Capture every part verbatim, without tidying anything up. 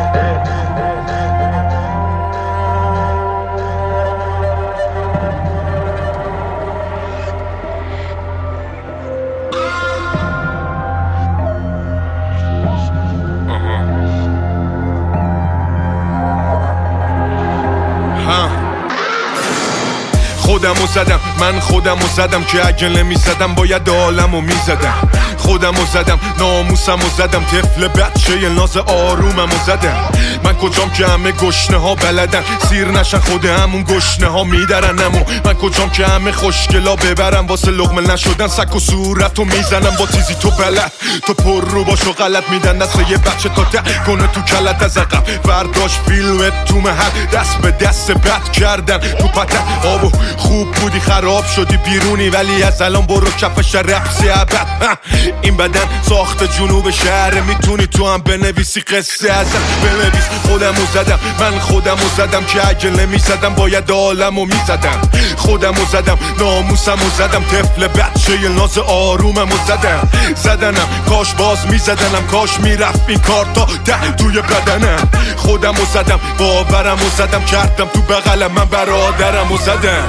خودمو زدم، من خودمو زدم که اگه نمیزدم باید عالمو میزدم. خودمو زدم، ناموسمو زدم، طفل بچه ناز آروممو زدم. من کجام که همه گشنه ها بلدن سیر نشن خود همون گشنه ها میدرنمو. من کجام که همه خوشگلا ببرم واسه لقمه نشدن سک و صورتو میزنم با تیزی تو بلد. تو پر رو باشو غلط میدن دست یه بچه تا ده کنه تو کلت از عقب. برداشت فیلمت تو محل دست به دست بد کردن تو پتن. آبو خوب بودی خراب شدی بیرونی ولی از الان برو کف شرپسی ابد. این بدن ساخت جنوب شهر میتونی تو هم بنویسی قصه ازم. بنویس خودمو زدم، من خودمو زدم که اگه نمیزدم باید عالمو میزدم. خودمو زدم، ناموسمو زدم، طفل بچه ناز آروممو زدم. زدنم کاش باز میزدنم، کاش میرفت این کار تا ده توی بدنم. خودمو زدم، باورمو زدم، کردم تو بغلم من برادرمو زدم.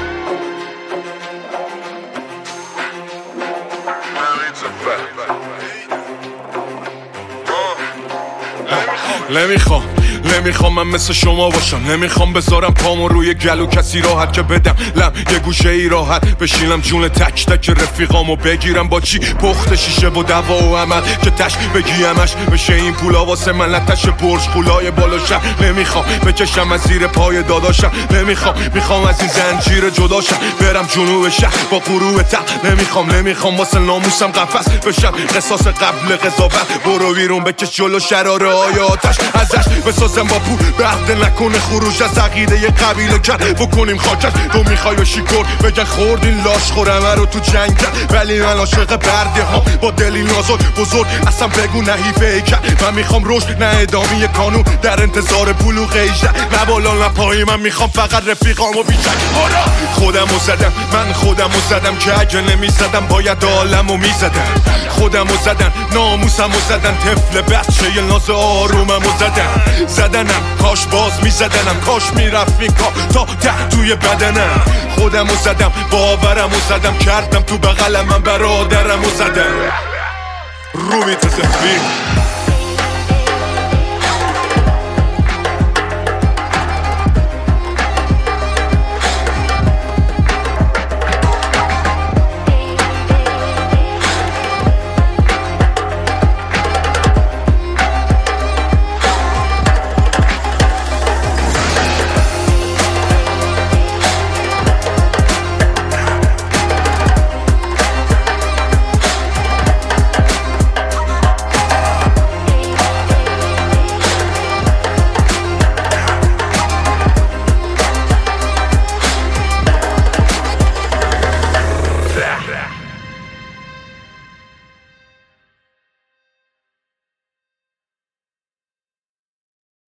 نمیخوام نمیخوام من مثل شما باشم، نمیخوام بذارم پامو روی گلو کسی راحت که بدم لم یه گوشه ای راحت بشینم جون تک تک رفیقامو بگیرم با چی پخت شیشه و دوا و عمل که تش بگیمش بشه این پولا واسه من لتش برج پولای بالاشم. نمیخوام بکشم از زیر پای داداشم، نمیخوام میخوام از این زنجیر جداشم برم جنوب شهر با غروب ته. نمیخوام نمیخوام واسه ناموسم قفس بشم قصاص قبل قضاوت. برو بیرون بکش جلو شراره های آتش ازش بسازم با پول بهده نکنه خروج از عقیده یه قبیله کرد بکنیم خاکش. تو میخوای و شیکور بگن خوردین لاش خورمه رو تو جنگ کرد ولی من عاشق برده ها با دلی نازک بزرگ اصلا بگو نه حیفه کرد. من میخوام رشد نه ادامه کانون در انتظار بلوغ ایجه نه بالا نه پایی. من میخوام فقط رفیقامو بیشک. خودمو زدم، من خودمو زدم که اگه نمیزدم باید عالمو میزدم. خودمو زدم، ناموسمو زدم، طفل بچه ناز آروممو زدم. زدنم کاش باز میزدنم، کاش میرفت این کار تا ده توی بدنم. خودمو زدم، باورمو زدم، کردم تو بغلم من برادرمو زدم. رومی تزفیر